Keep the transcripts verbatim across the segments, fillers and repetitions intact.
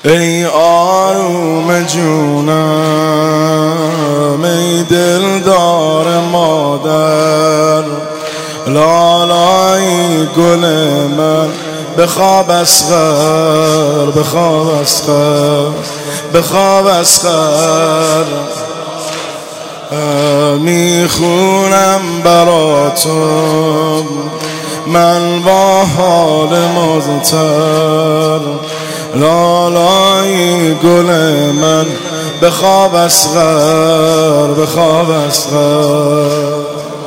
ای آروم جونم، ای دلدار مادر، لالای گل من، بخواب اصغر، بخواب اصغر، بخواب اصغر. میخونم براتون من با حال مضطر، لالای گل من، بخواب اصغر، بخواب اصغر،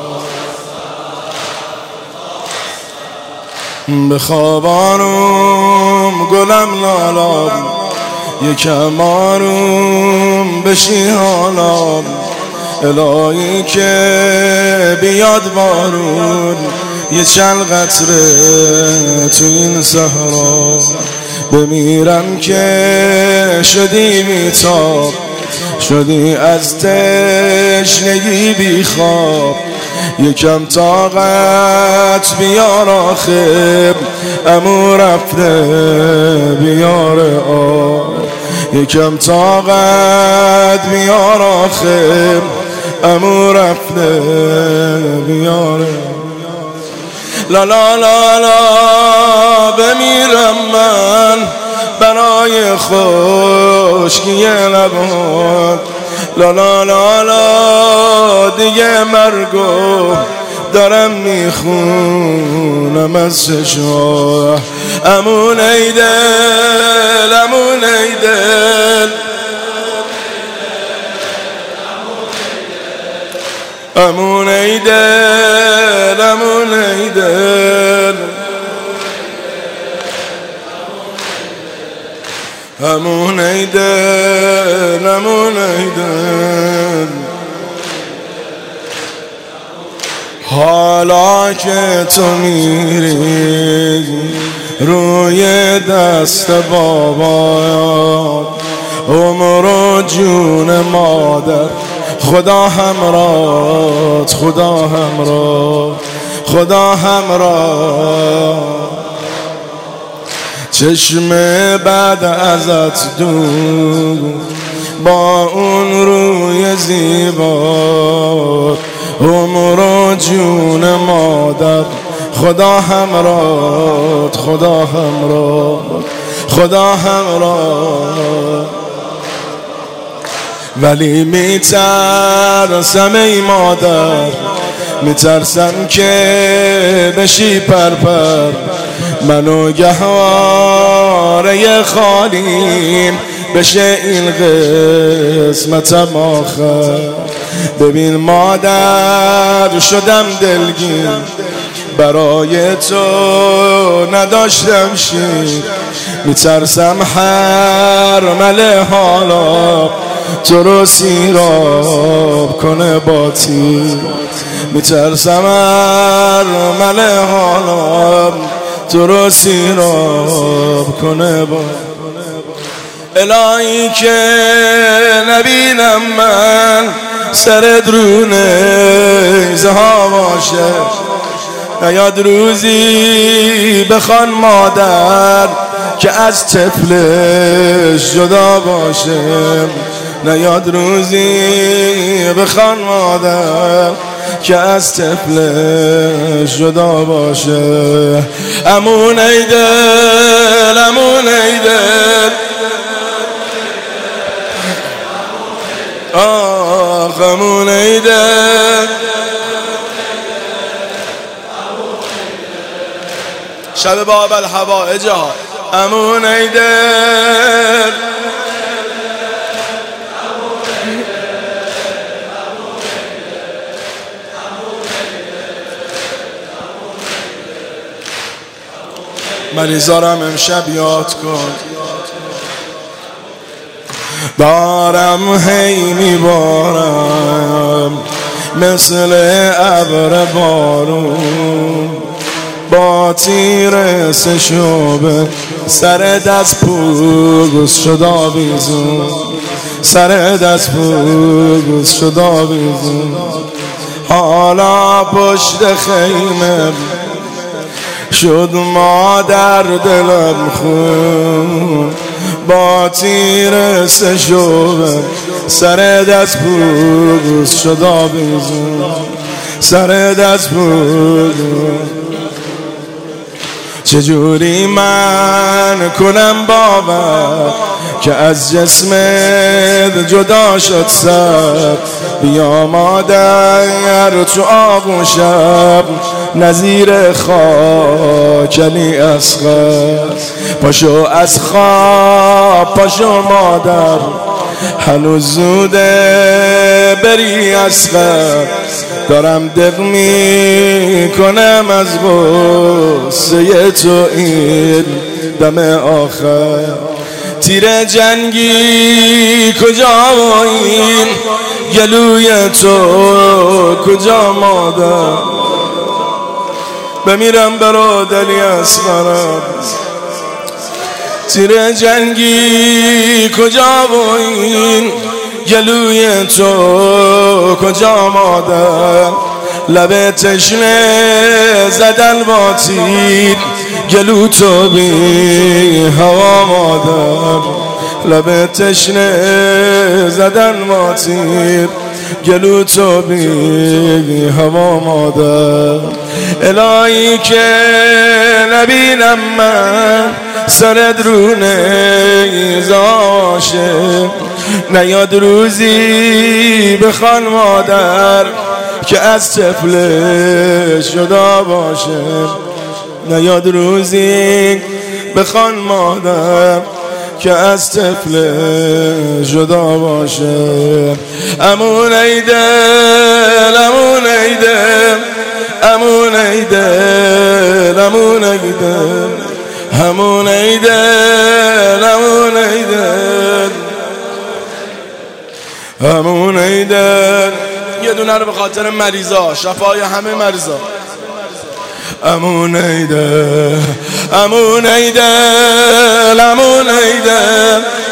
بخواب آروم گلم لالا، یکم آروم بشی حالا، الهی که بیاد بارون یه چند قطره تو این صحرا، بمیرم که شدی بیتاب، شدی از تشنگی بی خواب، یکم طاقت بیار آخه، عمو رفته بیار آب، یکم طاقت بیار آخه، عمو رفته بیار. لا لا لا لا بمیرم من برای خشکی لبات، لا لا لا لا دیگه مرگو دارم میخونم از چشمات. امون ای دل، امون ای دل، امون ای دل، امون ای دل، امون ای دل، امون ای دل. حالا که تو میری روی دست بابا، عمر و جون مادر، خدا همراهت، خدا همراه، خدا همراه. چشم بعد ازت دور با اون روی زیبا، عمر و جون مادر، خدا همراهت، خدا همراه، خدا همراه. ولی میترسم ای مادر، میترسم که بشی پرپر، منو گهواره خالیم بشه این قسمتم آخر. ببین مادر شدم دلگیر، برای تو نداشتم شیر، میترسم حرمل حالا تو رو سیراب کنه با تیر، میترسم حرمل حالا تو رو سیراب کنه با. الهی که نبینم من سرت رو نیزه ها باشه، نیاد روزی بخوان مادر که از طفلش جدا باشه، نیاد روزی بخوان مادر که از طفلش جدا باشه. امون ای دل، امون ای دل، آخ امون ای دل. شب باب الحوائج ها، امون ای دل، مریضارم امشب یاد کن، دارم هی میبارم مثل ابر بارون، با تیر سشوبه سر دست پوگوز شد آویزون، سر دست پوگوز شد آویزون. حالا پشت خیمه شد مادر دلم خون، با تیر سشوبم سر دست پوز شدا بیزون سر دست پوز چجوری من کنم باور که از جسمت جدا شد سر بیا مادر تو آب و شب نظیر خاکلی اصغر پاشو از خواب پاشو مادر هنوز زوده بری اصغر دارم دق می کنم از غصه تو این دم آخر تیر جنگی کجا و این گلوی تو کجا مادر بمیرم برادری اصغرم تیر جنگی کجا و این گلوی تو کجا مادر لب تشنه زدن با تیر گلو تو بی هوا مادر لب تشنه زدن با تیر گلو تو بی هوا مادر الهی که نبینم من سرت رو نیزاشه نیاد روزی بخوان مادر که از طفل جدا باشه نیاد روزی بخوان مادر که از طفل جدا باشه امون ای دل امون ای دل امون ای دل امون ای دل امون ای دل امون ای دل امون ای دل یه دونه رو به خاطر مریضا شفای همه مریضا امون ای دل امون ای دل امون ای دل